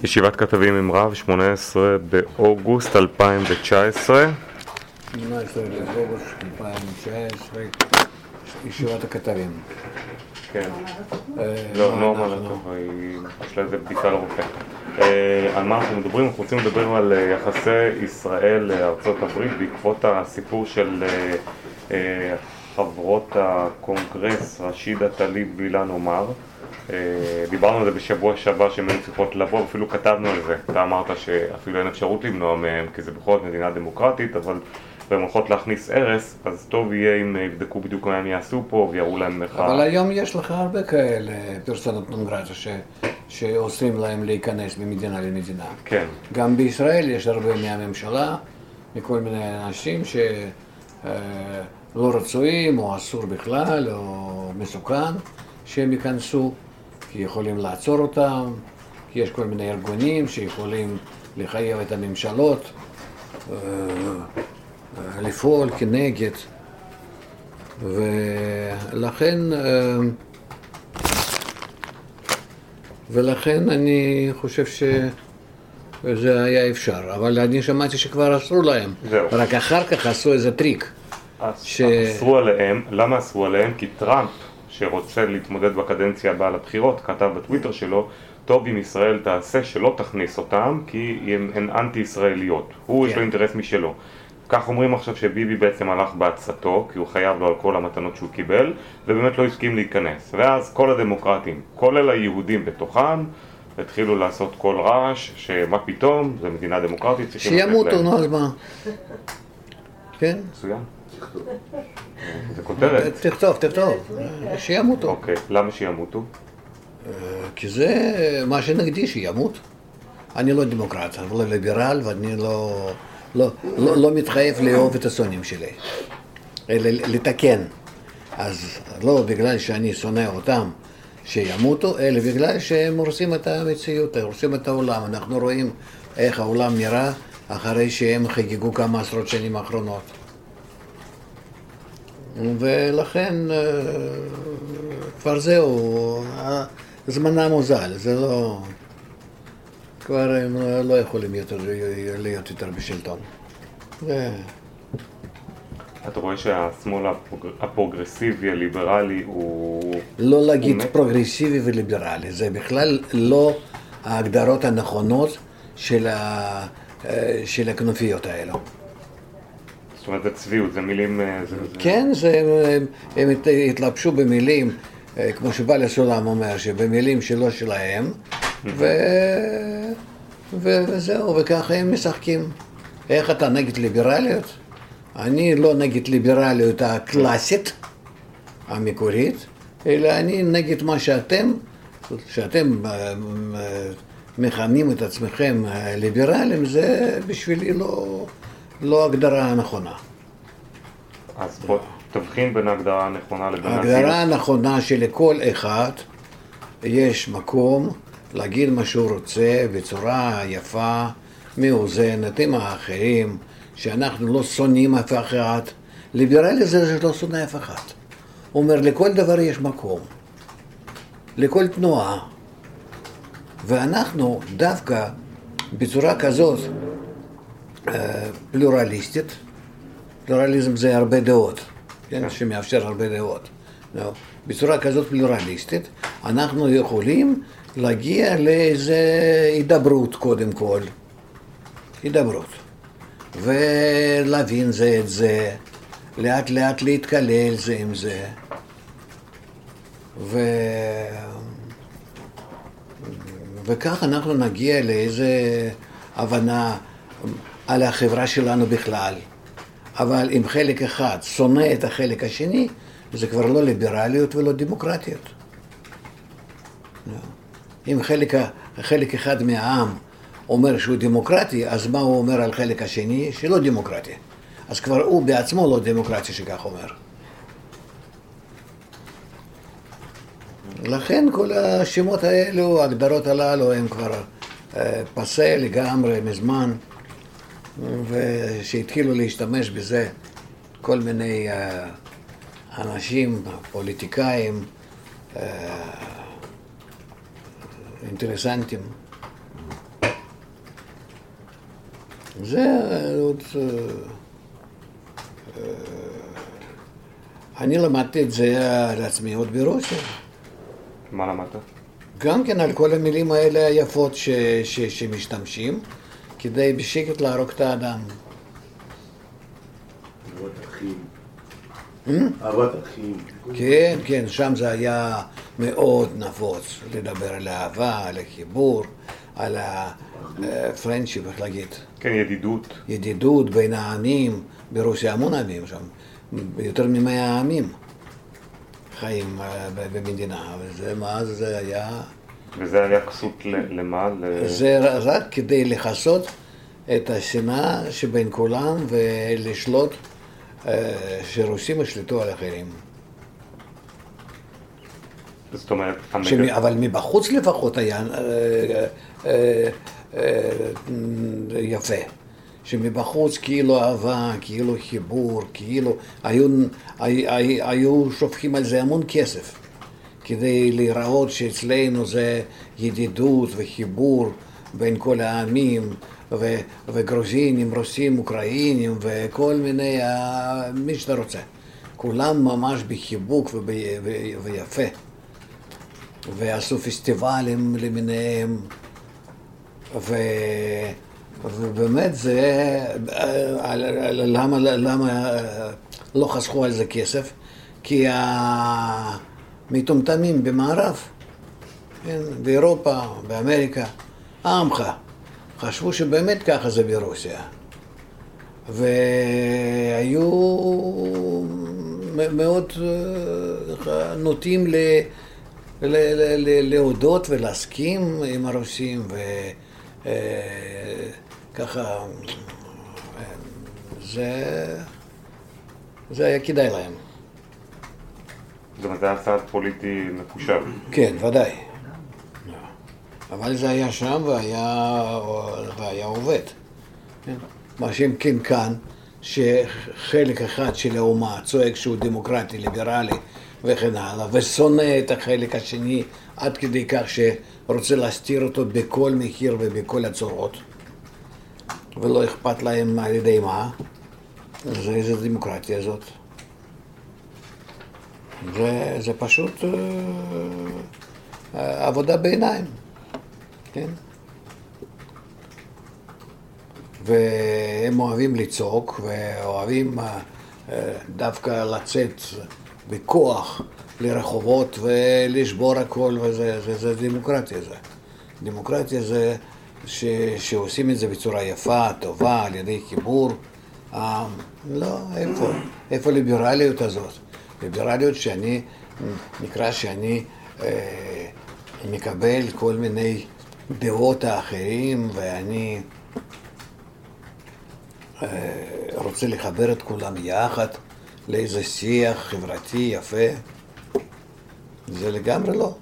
ישיבת כתבים עם רב, 18 באוגוסט 2019. 18 באוגוסט 2019, ישיבת הכתבים. כן. לא אמרנו טוב, יש לה איזה בדיקה לרופא. על מה אנחנו מדברים? אנחנו רוצים לדבר על יחסי ישראל לארצות הברית בעקבות הסיפור של חברות הקונגרס, רשידה טליב ואילן עומר. דיברנו על זה בשבוע שעבר שהן היו צריכות לבוא, אפילו כתבנו על זה. אתה אמרת שאפילו אין אפשרות למנוע מהם, כי זה בכל זאת מדינה דמוקרטית, אבל והן הולכות להכניס ערס, אז טוב יהיה אם יבדקו בדיוק מה הם יעשו פה ויראו להם מחאה. אבל היום יש לך הרבה כאלה פרסונות נון-גרטה שעושים להם להיכנס ממדינה למדינה. כן. גם בישראל יש הרבה מהממשלה, מכל מיני אנשים שלא רצויים או אסור בכלל או מסוכן שהם ייכנסו, כי יכולים לעצור אותם, כי יש כל מיני ארגונים שיכולים לחייב את הממשלות לפעול כנגד, ולכן אני חושב שזה היה אפשר, אבל אני שמעתי שכבר אסרו להם, רק אחר כך עשו איזה טריק. אסרו עליהם, למה אסרו עליהם? כי טראמפ שרוצה להתמודד בקדנציה הבאה לבחירות, כתב בטוויטר שלו, טוב אם ישראל תעשה שלא תכניס אותם, כי הן אנטי-ישראליות. הוא יש לו אינטרס משלו. כך אומרים עכשיו שביבי בעצם הלך בעצתו, כי הוא חייב לו על כל המתנות שהוא קיבל, ובאמת לא הסכים להיכנס. ואז כל הדמוקרטים, כולל היהודים בתוכם, התחילו לעשות כל רעש, שמה פתאום, זה מדינה דמוקרטית, שימותו, נו, אז מה? כן? מצוין. זה כותרת. תכתוב, שימותו. אוקיי, למה שימותו? כי זה מה שנגדי, שימות. אני לא דמוקרט, אני לא ליברל, ואני לא מתחייב לאהוב את השונאים שלי, אלא לתקן. אז לא בגלל שאני שונא אותם שימותו, אלא בגלל שהם הורסים את המציאות, הורסים את העולם. אנחנו רואים איך העולם נראה אחרי שהם חגגו כמה עשרות שנים האחרונות. ולכן כבר זהו, זמנם מוזל, זה לא... כבר הם לא יכולים להיות יותר בשלטון. אתה רואה שהשמאל הפרוגרסיבי, הליברלי, הוא... לא להגיד פרוגרסיבי וליברלי, זה בכלל לא ההגדרות הנכונות של הכנופיות האלו. זאת אומרת, זה צביעות, זה מילים... כן, הם התלבשו במילים, כמו שבעל הסולם אומר, שבמילים שלא שלהם, וזהו, וככה הם משחקים. איך אתה נגד ליברליות? אני לא נגד ליברליות הקלאסית, המקורית, אלא אני נגד מה שאתם מכנים את עצמכם ליברלים, זה בשבילי לא הגדרה הנכונה. אז בוא תבחין בין ההגדרה הנכונה לבין... ההגדרה הנכונה שלכל אחד יש מקום להגיד מה שהוא רוצה בצורה יפה, מאוזנת עם האחרים, שאנחנו לא שונאים אף אחד. ליברלי זה לא שונא אף אחד. הוא אומר, לכל דבר יש מקום, לכל תנועה. ואנחנו דווקא בצורה כזאת פלורליסטית, פלורליזם זה הרבה דעות, כן? שמאפשר הרבה דעות. בצורה כזאת פלורליסטית, אנחנו יכולים להגיע לאיזה הידברות קודם כל. הידברות. ולהבין זה את זה, לאט לאט להתקלל זה עם זה. וכך אנחנו נגיע לאיזה הבנה על החברה שלנו בכלל. אבל אם חלק אחד שונא את החלק השני, זה כבר לא ליברליות ולא דמוקרטיות. אם חלק אחד מהעם אומר שהוא דמוקרטי, אז מה הוא אומר על חלק השני? שלא דמוקרטי. אז כבר הוא בעצמו לא דמוקרטי שכך אומר. לכן כל השמות האלו, ההגדרות הללו, הם כבר פסה לגמרי מזמן, ושהתחילו להשתמש בזה כל מיני אנשים, פוליטיקאים, אינטרסנטים, זה עוד... אני למדתי את זה על עצמי עוד ברוסיה. מה למדת? גם כן על כל המילים האלה היפות שמשתמשים, כדי בשקט להרוג את האדם. אהבת אחים. אהבת אחים. כן, כן, שם זה היה מאוד נפוץ, לדבר על האהבה, על החיבור, על הפרנצ'יפ, איך להגיד? כן, ידידות. ידידות בין העמים, ברוסיה המון עמים שם, יותר מ100 עמים חיים במדינה, וזה מה זה היה... וזה היה כסות למה? זה רק כדי לכסות את השנאה שבין כולם ולשלוט שרוסים ישלטו על אחרים. זאת אומרת, אבל מבחוץ לפחות היה יפה. שמבחוץ כאילו אהבה, כאילו חיבור, כאילו היו שופכים על זה המון כסף כדי להיראות שאצלנו זה ידידות וחיבור בין כל העמים וגרוזינים, רוסים, אוקראינים וכל מיני, מי שאתה רוצה. כולם ממש בחיבוק ויפה. ועשו פסטיבלים למיניהם, ובאמת זה, למה לא חסכו על זה כסף? כי המטומטמים במערב, באירופה, באמריקה, עמך, חשבו שבאמת ככה זה ברוסיה. והיו מאוד נוטים להודות ולהסכים עם הרוסים, וככה זה היה כדאי להם. זאת אומרת, זה היה צעד פוליטי מקושר. כן, ודאי. אבל זה היה שם והיה עובד. מה שהם כן כאן, שחלק אחד של האומה צועק שהוא דמוקרטי, ליברלי וכן הלאה, ושונא את החלק השני עד כדי כך שרוצה להסתיר אותו בכל מחיר ובכל הצורות, ולא אכפת להם על ידי מה. זה איזה דמוקרטיה הזאת. זה פשוט עבודה בעיניים, כן? והם אוהבים לצעוק, ואוהבים דווקא לצאת בכוח לרחובות ולשבור הכל, וזה דמוקרטיה זה. דמוקרטיה זה שעושים את זה בצורה יפה, טובה, על ידי חיבור. לא, איפה ליברליות הזאת? ליברליות נקרא שאני מקבל כל מיני דעות האחרים, ואני רוצה לחבר את כולם יחד לאיזה שיח חברתי יפה. זה לגמרי לא.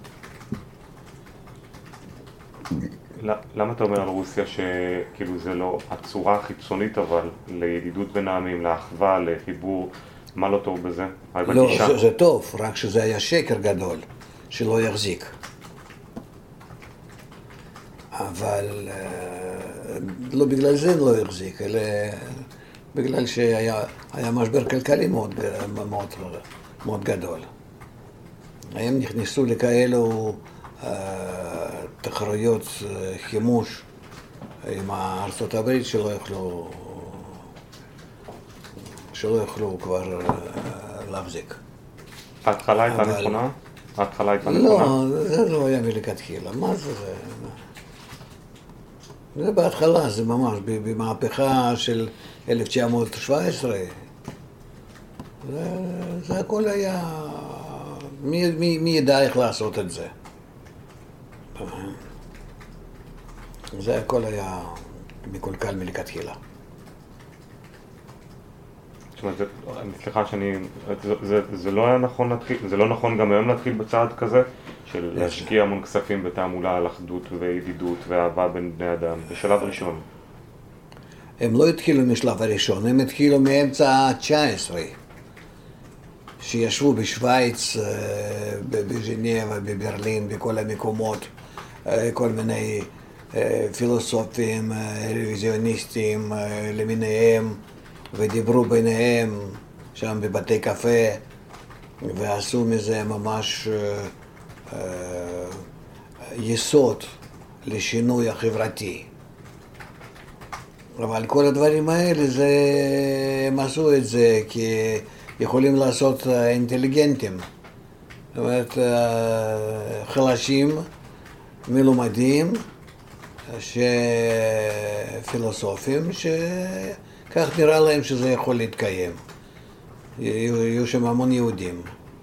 למה אתה אומר על רוסיה שכאילו זה לא הצורה החיצונית, אבל לידידות בין העמים, לאחווה, לחיבור, מה לא טוב בזה? לא, זה טוב, רק שזה היה שקר גדול, שלא יחזיק. אבל לא בגלל זה לא יחזיק, אלא בגלל שהיה משבר כלכלי מאוד גדול. הם נכנסו לכאלו תחרויות חימוש עם ארצות הברית שלא יכלו כבר להחזיק. ההתחלה הייתה נכונה? לא, זה לא היה מלכתחילה. מה זה? זה בהתחלה, זה ממש במהפכה של 1917. זה הכל היה... מי ידע איך לעשות את זה? זה הכל היה מקולקל מלכתחילה. זאת אומרת, סליחה זה לא היה נכון להתחיל, זה לא נכון גם היום להתחיל בצעד כזה, של להשקיע המון כספים בתעמולה על אחדות וידידות ואהבה בין בני אדם, בשלב ראשון. הם לא התחילו משלב הראשון, הם התחילו מאמצע ה-19, שישבו בשוויץ, בז'נבה, בברלין, בכל המקומות, כל מיני פילוסופים, רוויזיוניסטים למיניהם, ודיברו ביניהם שם בבתי קפה, ועשו מזה ממש יסוד לשינוי החברתי. אבל כל הדברים האלה, הם עשו את זה כי יכולים לעשות אינטליגנטים. זאת אומרת, חלשים, מלומדים, פילוסופים, שכך נראה להם שזה יכול להתקיים. יהיו שם המון יהודים.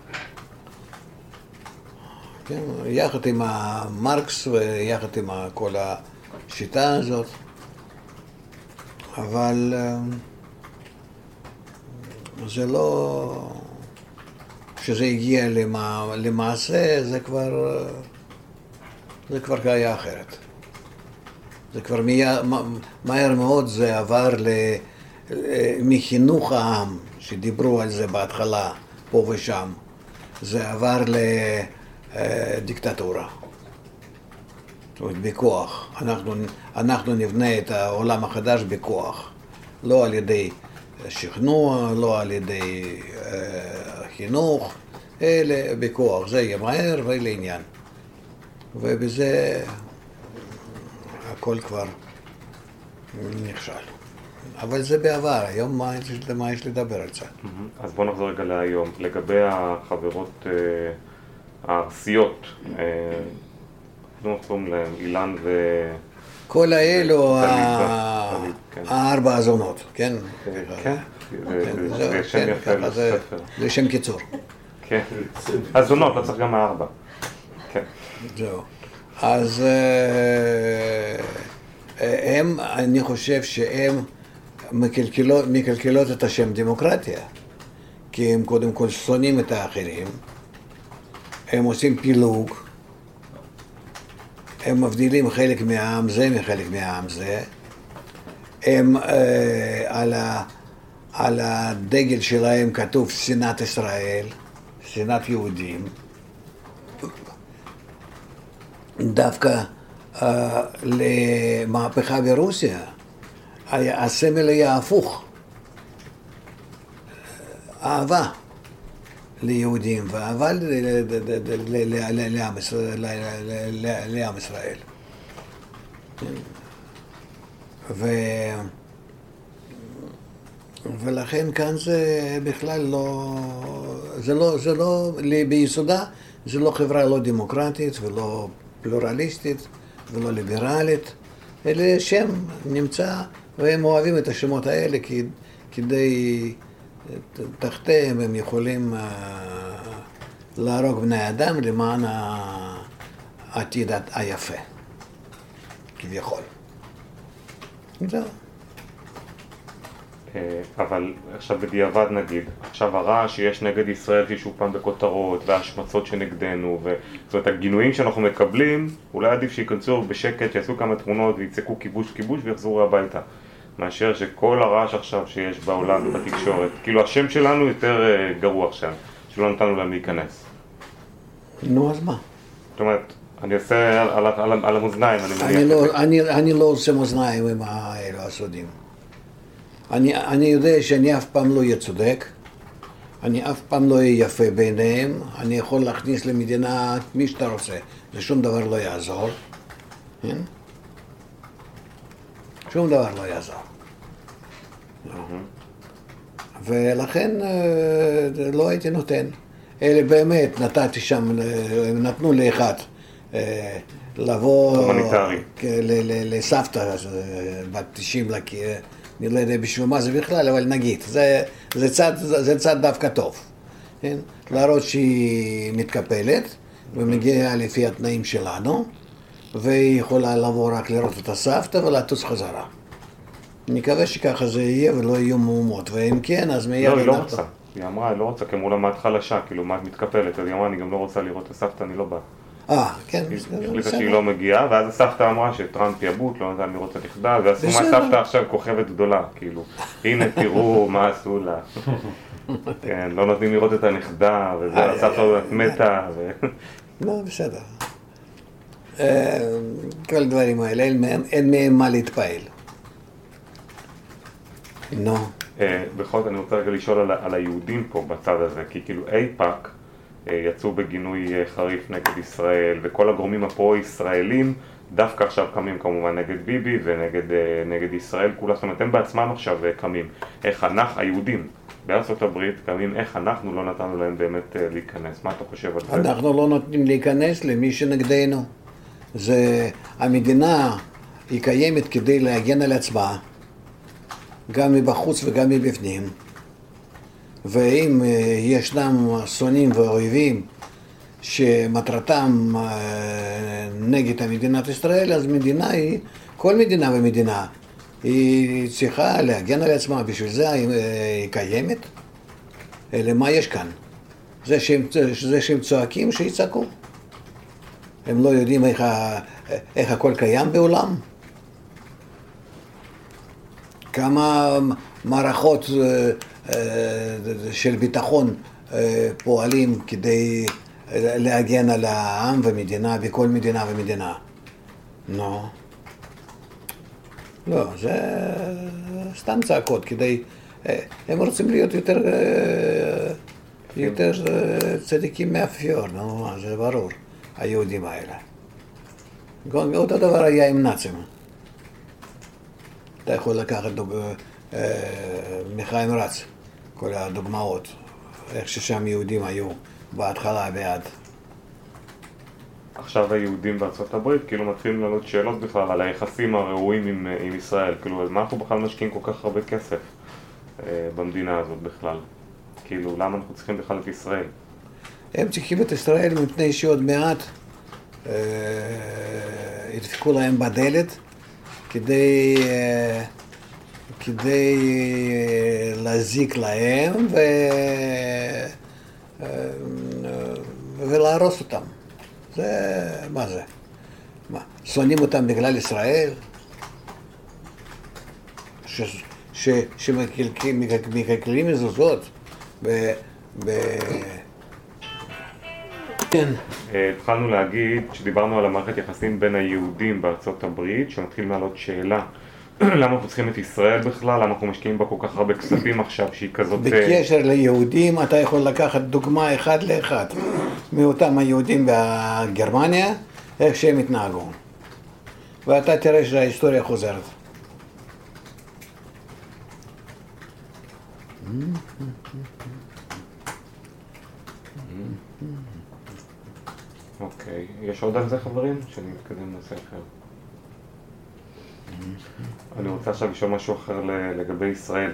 כן, יחד עם מרקס ויחד עם כל השיטה הזאת. אבל זה לא... כשזה הגיע למעשה, זה כבר היה אחרת. זה כבר מהר מאוד זה עבר מחינוך העם, שדיברו על זה בהתחלה, פה ושם. זה עבר לדיקטטורה. זאת אומרת, בכוח. אנחנו נבנה את העולם החדש בכוח. לא על ידי שכנוע, לא על ידי חינוך, אלא בכוח. זה יהיה מהר ולעניין. ובזה הכל כבר נכשל. אבל זה בעבר, היום מה יש לדבר על זה? אז בוא נחזור רגע להיום. לגבי החברות הארסיות, לא נחזור להם, אילן ו... כל האלו, הארבע הזונות, כן? כן, זה שם יפה לספר. זה שם קיצור. כן, הזונות, לא צריך גם הארבע. כן. זהו. אז אני חושב שהם מקלקלות את השם דמוקרטיה, כי הם קודם כל שונאים את האחרים, הם עושים פילוג, הם מבדילים חלק מהעם זה מחלק מהעם זה, הם על הדגל שלהם כתוב שנאת ישראל, שנאת יהודים, דווקא למהפכה ברוסיה, הסמל היה הפוך, אהבה ליהודים ואהבה לעם ישראל. ולכן כאן זה בכלל לא, זה לא, ביסודה זה לא חברה לא דמוקרטית ולא פלורליסטית ולא ליברלית, אלא שם נמצא, והם אוהבים את השמות האלה כדי, תחתיהם הם יכולים להרוג בני אדם למען העתיד היפה, כביכול. זהו. אבל עכשיו בדיעבד נגיד, עכשיו הרע שיש נגד ישראל שהיא שוב פעם בכותרות וההשמצות שנגדנו, זאת אומרת הגינויים שאנחנו מקבלים, אולי עדיף שיכנסו בשקט, שיעשו כמה תמונות ויצעקו כיבוש כיבוש ויחזרו הביתה, מאשר שכל הרעש עכשיו שיש בעולם ובתקשורת, כאילו השם שלנו יותר גרוע עכשיו, שלא נתנו להם להיכנס. נו, אז מה? זאת אומרת, אני עושה על המאזניים, אני מניח. אני לא עושה מאזניים עם האלו הסודים. אני יודע שאני אף פעם לא אהיה צודק, אני אף פעם לא אהיה יפה ביניהם, אני יכול להכניס למדינה מי שאתה רוצה, זה שום דבר לא יעזור, כן? שום דבר לא יעזור. ולכן לא הייתי נותן, אלא באמת נתתי שם, נתנו לאחד לבוא לסבתא בת 90 לקיר, אני לא יודע בשביל מה זה בכלל, אבל נגיד, זה צד דווקא טוב. כן? להראות שהיא מתקפלת ומגיעה לפי התנאים שלנו, והיא יכולה לבוא רק לראות את הסבתא ולטוס חזרה. אני מקווה שככה זה יהיה ולא יהיו מהומות, ואם כן, אז מיד... לא, היא לא רוצה. היא אמרה, היא לא רוצה, כי אמרו לה, מה את חלשה, כאילו, מה את מתקפלת? אז היא אמרה, אני גם לא רוצה לראות את הסבתא, אני לא באה. כן. היא החליטה שהיא לא מגיעה, ואז הסבתא אמרה שטראמפ יבוט, לא נתן לראות את הנכדה, ועשו מהסבתא עכשיו כוכבת גדולה, כאילו, הנה תראו מה עשו לה. כן, לא נותנים לראות את הנכדה, וזה, הסבתא מתה, לא, בסדר. כל הדברים האלה, אין מהם מה להתפעל. נו. בכל זאת אני רוצה רגע לשאול על היהודים פה בצד הזה, כי כאילו איפא"ק יצאו בגינוי חריף נגד ישראל, וכל הגורמים הפרו-ישראלים דווקא עכשיו קמים כמובן נגד ביבי ונגד ישראל, כולה, זאת אומרת, הם בעצמם עכשיו קמים. איך היהודים בארצות הברית קמים, איך אנחנו לא נתנו להם באמת להיכנס? מה אתה חושב על זה? אנחנו לא נותנים להיכנס למי שנגדנו. המדינה היא קיימת כדי להגן על עצמה, גם מבחוץ וגם מבפנים. ואם ישנם שונאים ואויבים שמטרתם נגד מדינת ישראל, אז מדינה היא, כל מדינה ומדינה, היא צריכה להגן על עצמה, בשביל זה היא קיימת. אלא מה יש כאן? זה שהם צועקים, שיצעקו. הם לא יודעים איך הכל קיים בעולם. כמה מערכות של ביטחון פועלים כדי להגן על העם ומדינה, בכל מדינה ומדינה. נו. לא, זה סתם צעקות כדי... הם רוצים להיות יותר צדיקים מאפיור, נו, זה ברור, היהודים האלה. אותו דבר היה עם נאצים. אתה יכול לקחת מחיים רץ, כל הדוגמאות, איך ששם יהודים היו בהתחלה בעד. עכשיו היהודים בארצות הברית כאילו מתחילים לעלות שאלות בכלל על היחסים הראויים עם ישראל, כאילו על מה אנחנו בכלל משקיעים כל כך הרבה כסף במדינה הזאת בכלל, כאילו למה אנחנו צריכים בכלל את ישראל? הם צריכים את ישראל מפני שעוד מעט ידפקו להם בדלת כדי להזיק להם ולהרוס אותם. מה זה? שונאים אותם בגלל ישראל? שמקלקלים מזוזות כן. התחלנו להגיד שדיברנו על המערכת יחסים בין היהודים בארצות הברית, שמתחיל לעלות שאלה למה אנחנו צריכים את ישראל בכלל, למה אנחנו משקיעים בה כל כך הרבה כספים עכשיו שהיא כזאת... בקשר ליהודים אתה יכול לקחת דוגמה אחד לאחד מאותם היהודים בגרמניה, איך שהם התנהגו. ואתה תראה שההיסטוריה חוזרת. אוקיי, יש עוד על זה חברים? שאני מתקדם לנושא אחר. אני רוצה עכשיו לשאול משהו אחר לגבי ישראל.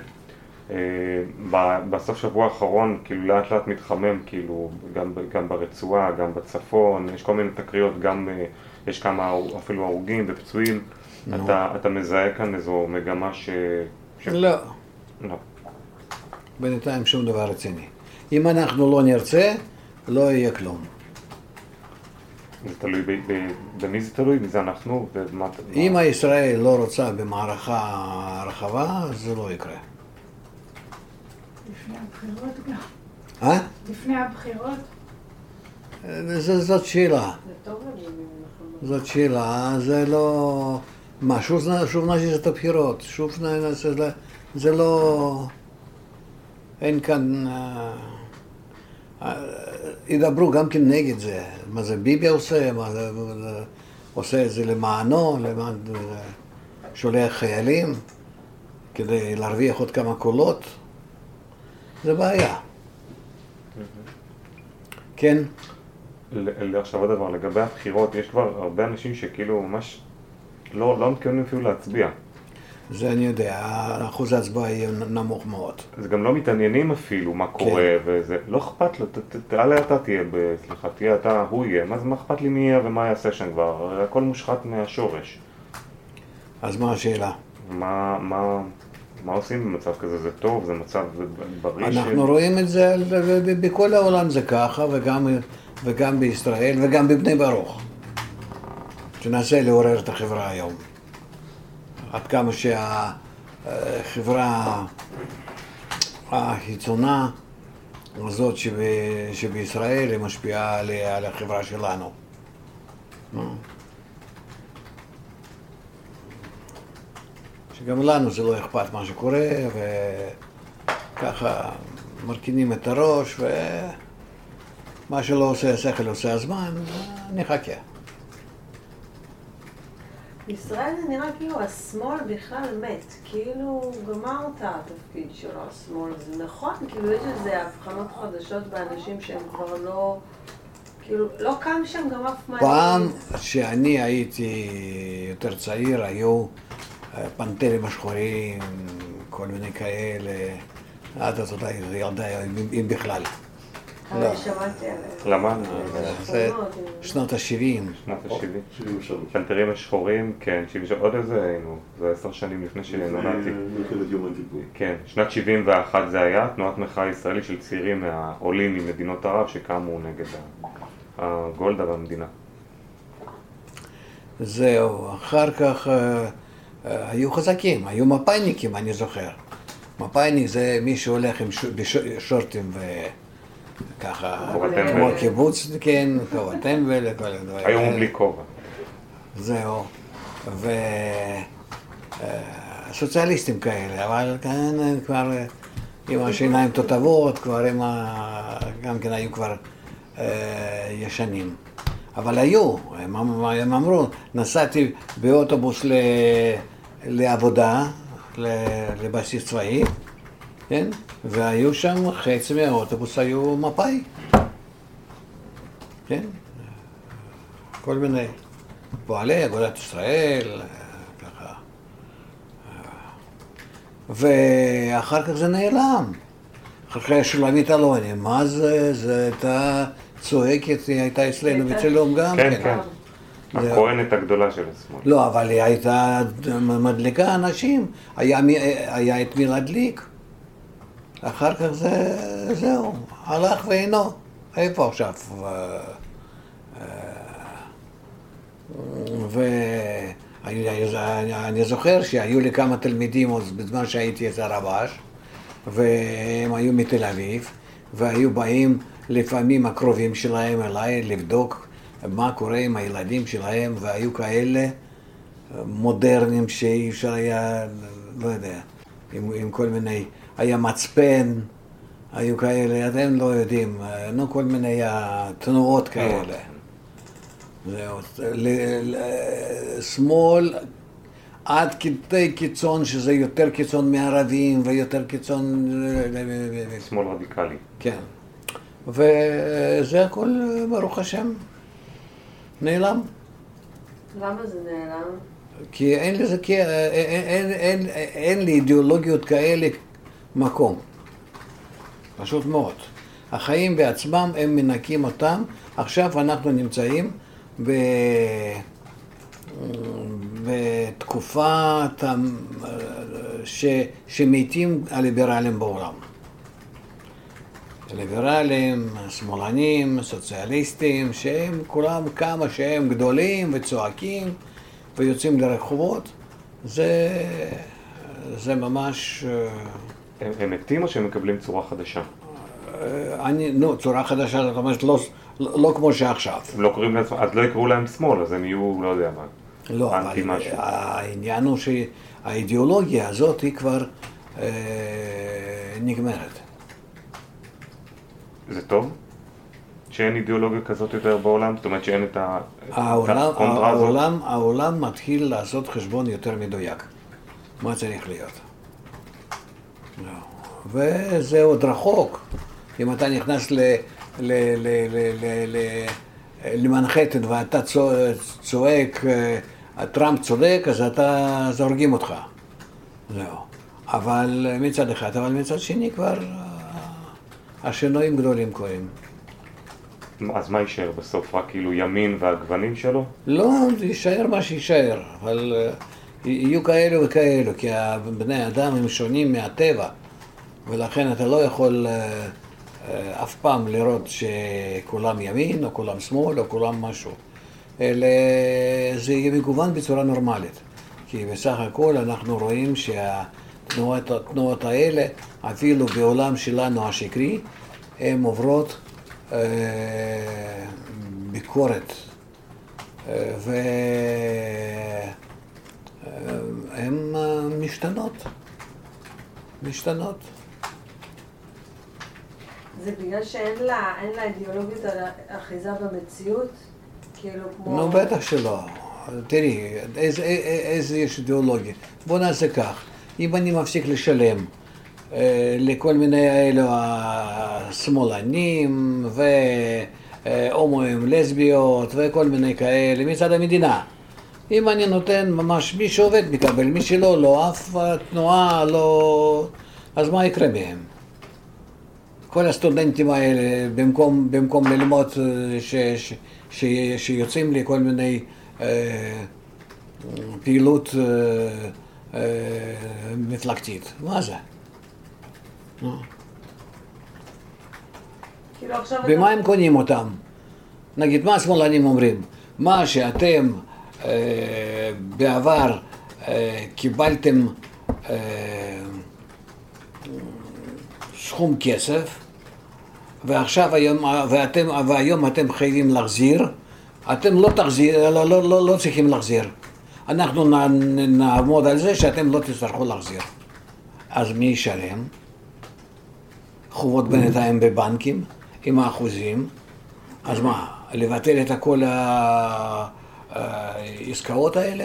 בסוף שבוע האחרון, כאילו לאט לאט מתחמם, כאילו גם ברצועה, גם בצפון, יש כל מיני תקריות, גם יש כמה אפילו הרוגים ופצועים. אתה מזהה כאן איזו מגמה לא. לא. בינתיים שום דבר רציני. אם אנחנו לא נרצה, לא יהיה כלום. זה תלוי במי זה תלוי? מי זה אנחנו? אם ישראל לא רוצה במערכה רחבה, זה לא יקרה. לפני הבחירות גם. לפני הבחירות? זאת שאלה. זה טוב לנו. זאת שאלה, זה לא... מה, שוב נעשה את הבחירות, שוב נעשה... זה לא... אין כאן... ידברו גם כן נגד זה. מה זה ביבי עושה? מה זה... עושה את זה למענו, למען... שולח חיילים כדי להרוויח עוד כמה קולות. זה בעיה. כן? עכשיו עוד דבר, לגבי הבחירות, יש כבר הרבה אנשים שכאילו ממש לא מתכוונים אפילו להצביע. זה אני יודע, אחוז ההצבעה יהיה נמוך מאוד. אז גם לא מתעניינים אפילו מה קורה וזה, לא אכפת לו, תעלה אתה תהיה, סליחה, תהיה אתה, הוא יהיה, מה אכפת לי מי יהיה ומה יעשה שם כבר, הכל מושחת מהשורש. אז מה השאלה? מה עושים במצב כזה? זה טוב? זה מצב בריא? אנחנו רואים את זה, בכל העולם זה ככה, וגם בישראל וגם בבני ברוך. שננסה לעורר את החברה היום. עד כמה שהחברה החיצונה הזאת שבישראל היא משפיעה על החברה שלנו. גם לנו זה לא אכפת מה שקורה, וככה מרכינים את הראש, ומה שלא עושה השכל עושה הזמן, נחכה. בישראל זה נראה כאילו השמאל בכלל מת, כאילו גמר את התפקיד שלו, השמאל. זה נכון? כאילו יש איזה הבחנות חדשות באנשים שהם כבר לא... כאילו, לא קם שם גם אף מנהיג. פעם שאני הייתי יותר צעיר, היו פנתרים השחורים, כל מיני כאלה. עד אז אולי זה ילדה, אם בכלל. אבל שמעתי עליהם. למה? זה שנות ה-70. שנות ה-70. 73. פנתרים השחורים, כן, 73, עוד איזה היינו, זה 10 שנים לפני שנולדתי. מלחמת יום הכיפורים. כן, שנת 71 זה היה, תנועת מחאה ישראלית של צעירים מהעולים ממדינות ערב שקמו נגד הגולדה והמדינה. זהו, אחר כך היו חזקים, היו מפאיניקים, אני זוכר. מפאיניק זה מי שהולך עם שורטים וככה, כמו קיבוץ, כן, כובע טמבל, כל הדברים. היום בלי כובע. זהו, וסוציאליסטים כאלה, אבל כאן כבר עם השיניים תותבות, כבר גם כן היו כבר ישנים. אבל היו, הם אמרו, נסעתי באוטובוס לעבודה, לבסיס צבאי, כן? והיו שם חצי מהאוטובוס היו מפא"י, כן? כל מיני פועלי אגודת ישראל, ככה. ואחר כך זה נעלם. אחרי שולמית אלוני, מה זה? זה הייתה צועקת, היא הייתה אצלנו בצילום גם. כן, כן. הכהנת הגדולה של השמאל. לא, אבל היא הייתה מדליקה אנשים, היה את מי להדליק. אחר כך זהו, הלך ואינו. איפה עכשיו? ואני זוכר שהיו לי כמה תלמידים עוד בזמן שהייתי את הרבש, והם היו מתל אביב, והיו באים לפעמים הקרובים שלהם אליי לבדוק מה קורה עם הילדים שלהם, והיו כאלה מודרניים שאי אפשר היה, לא יודע, עם כל מיני, היה מצפן, היו כאלה, אתם לא יודעים, נו כל מיני תנועות כאלה. זהו, שמאל עד כדי קיצון, שזה יותר קיצון מערבים ויותר קיצון... שמאל רדיקלי. כן. וזה הכל, ברוך השם, נעלם. למה זה נעלם? כי אין לזה, אין לי אידיאולוגיות כאלה מקום. פשוט מאוד. החיים בעצמם, הם מנקים אותם. עכשיו אנחנו נמצאים בתקופה שמתים הליברלים בעולם. ליברלים, שמאלנים, סוציאליסטים, שהם כולם כמה שהם גדולים וצועקים ויוצאים לרחובות, זה ממש... הם מתים או שהם מקבלים צורה חדשה? צורה חדשה, זאת אומרת, לא כמו שעכשיו. הם לא קוראים לעצמם, אז לא יקראו להם שמאל, אז הם יהיו, לא יודע מה, לא, אנטי אבל משהו. העניין הוא שהאידיאולוגיה הזאת היא כבר נגמרת. זה טוב? שאין אידיאולוגיה כזאת יותר בעולם? זאת אומרת שאין את הקונטרה הזאת? העולם מתחיל לעשות חשבון יותר מדויק. מה צריך להיות? וזה עוד רחוק. אם אתה נכנס למנחתן ואתה צועק, טראמפ צודק, אז הורגים אותך. זהו. אבל מצד אחד, אבל מצד שני כבר השינויים גדולים קורים. אז מה יישאר בסוף? רק כאילו ימין והגוונים שלו? לא, יישאר מה שישאר, אבל יהיו כאלו וכאלו, כי בני האדם הם שונים מהטבע, ולכן אתה לא יכול אף פעם לראות שכולם ימין, או כולם שמאל, או כולם משהו. אלא זה יהיה מגוון בצורה נורמלית. כי בסך הכל אנחנו רואים שהתנועות האלה, אפילו בעולם שלנו השקרי, הן עוברות ביקורת. והן משתנות. זה בגלל שאין לה אידיאולוגית על אחיזה במציאות? כאילו כמו... נו, בטח שלא. תראי, איזה יש אידיאולוגיה. בוא נעשה כך, אם אני מפסיק לשלם לכל מיני האלו השמאלנים והומואים, לסביות וכל מיני כאלה מצד המדינה. אם אני נותן ממש מי שעובד מקבל, מי שלא, לא, אף תנועה לא... אז מה יקרה מהם? כל הסטודנטים האלה, במקום ללמוד שיוצאים לכל מיני פעילות מפלגתית. מה זה? במה הם קונים אותם? נגיד, מה השמאלנים אומרים? מה שאתם בעבר קיבלתם סכום כסף, והיום אתם חייבים להחזיר, אתם לא צריכים להחזיר. אנחנו נעמוד על זה שאתם לא תצטרכו להחזיר. אז מי ישלם? חובות בינתיים בבנקים עם האחוזים. אז מה, לבטל את כל העסקאות האלה?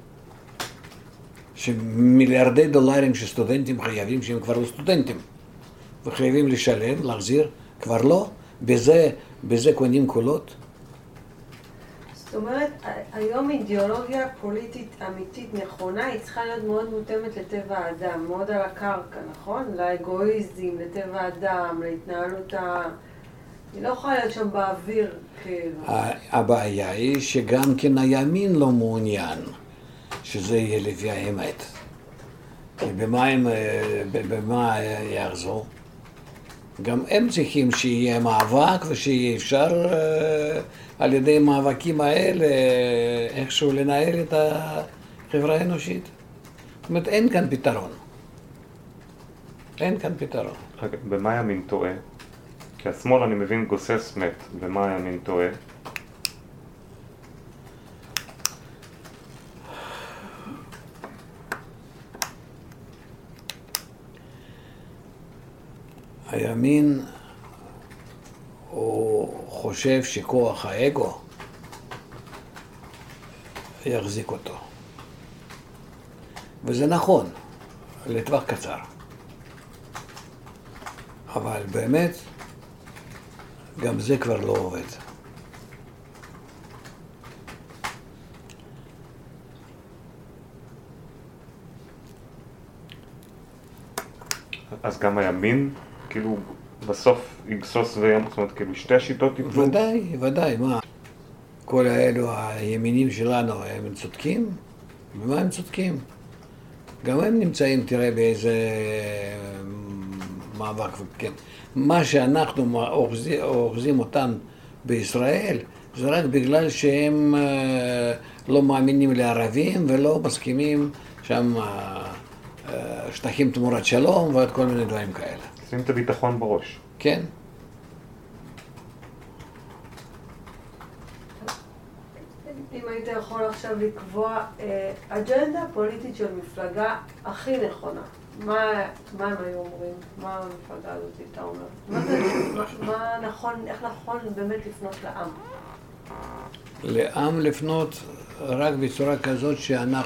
שמיליארדי דולרים שסטודנטים חייבים, שהם כבר לא סטודנטים, וחייבים לשלם, להחזיר, כבר לא, בזה קונים קולות. זאת אומרת, היום אידיאולוגיה פוליטית אמיתית נכונה, היא צריכה להיות מאוד מותאמת לטבע האדם, מאוד על הקרקע, נכון? לאגואיזם, לטבע האדם, להתנהלות היא לא יכולה להיות שם באוויר, כאילו. הבעיה היא שגם כן הימין לא מעוניין שזה יהיה לפי האמת. כי במה יחזור? גם הם צריכים שיהיה מאבק ושיהיה אפשר על ידי מאבקים האלה איכשהו לנהל את החברה האנושית. זאת אומרת, אין כאן פתרון. אין כאן פתרון. במה הימין טועה? כי השמאל, אני מבין, גוסס מת. במה הימין טועה? הימין הוא חושב שכוח האגו יחזיק אותו. וזה נכון, לטווח קצר. אבל באמת, גם זה כבר לא עובד. אז גם הימין, כאילו, בסוף יגסוס וימות, זאת אומרת, כאילו, שתי השיטות יפלו? ודאי, מה? כל האלו הימינים שלנו, הם צודקים? במה הם צודקים? גם הם נמצאים, תראה, באיזה מאבק. כן. מה שאנחנו אוחזים אותם בישראל, זה רק בגלל שהם לא מאמינים לערבים ולא מסכימים שם שטחים תמורת שלום ועוד כל מיני דברים כאלה. שים את הביטחון בראש. כן. אם היית יכול עכשיו לקבוע אג'נדה פוליטית של מפלגה הכי נכונה, מה הם היו אומרים? מה המפלגה הזאת הייתה אומרת? מה נכון, איך נכון באמת לפנות לעם? לעם לפנות רק בצורה כזאת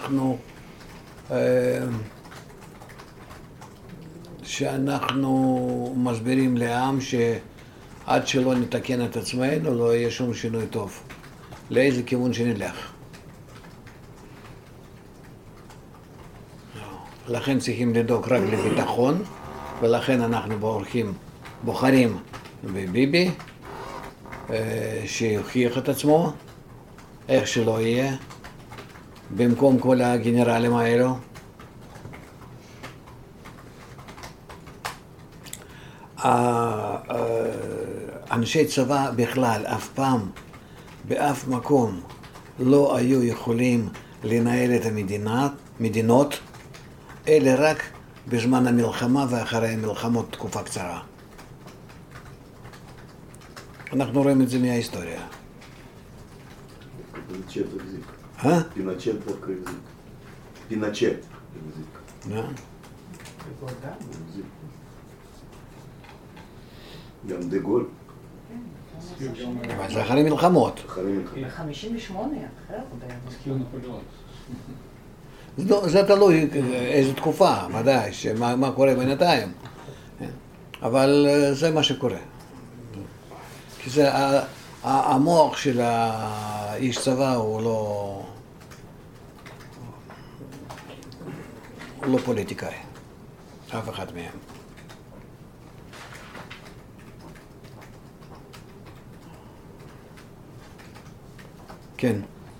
שאנחנו מסבירים לעם שעד שלא נתקן את עצמנו לא יהיה שום שינוי טוב. לאיזה כיוון שנלך. לכן צריכים לדאוג רק לביטחון, ולכן אנחנו בוחרים בביבי, שיוכיח את עצמו, איך שלא יהיה, במקום כל הגנרלים האלו. אנשי צבא בכלל אף פעם, באף מקום, לא היו יכולים לנהל את המדינות, אלא רק בזמן המלחמה ואחרי המלחמות תקופה קצרה. אנחנו רואים את זה מההיסטוריה. Пиночет החזיק. אה? פינוצ'ט דווקא החזיק. פינצ'ט. גם דה גול. אבל זה אחרי מלחמות. ב-58, אחר. זה תלוי איזו תקופה, ודאי, מה קורה בינתיים. אבל זה מה שקורה. כי זה, המוח של האיש צבא הוא לא פוליטיקאי, אף אחד מהם. כן.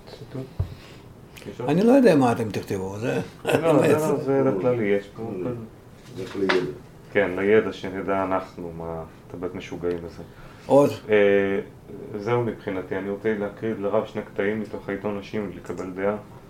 אני לא יודע מה אתם תכתבו, זה... זה לכללי, יש פה... זה לידע. כן, לידע שנדע אנחנו, מה אתה בית משוגעים בזה. עוד? זהו מבחינתי, אני רוצה להקריא לרב שני קטעים מתוך העיתון נשים לקבל דעה.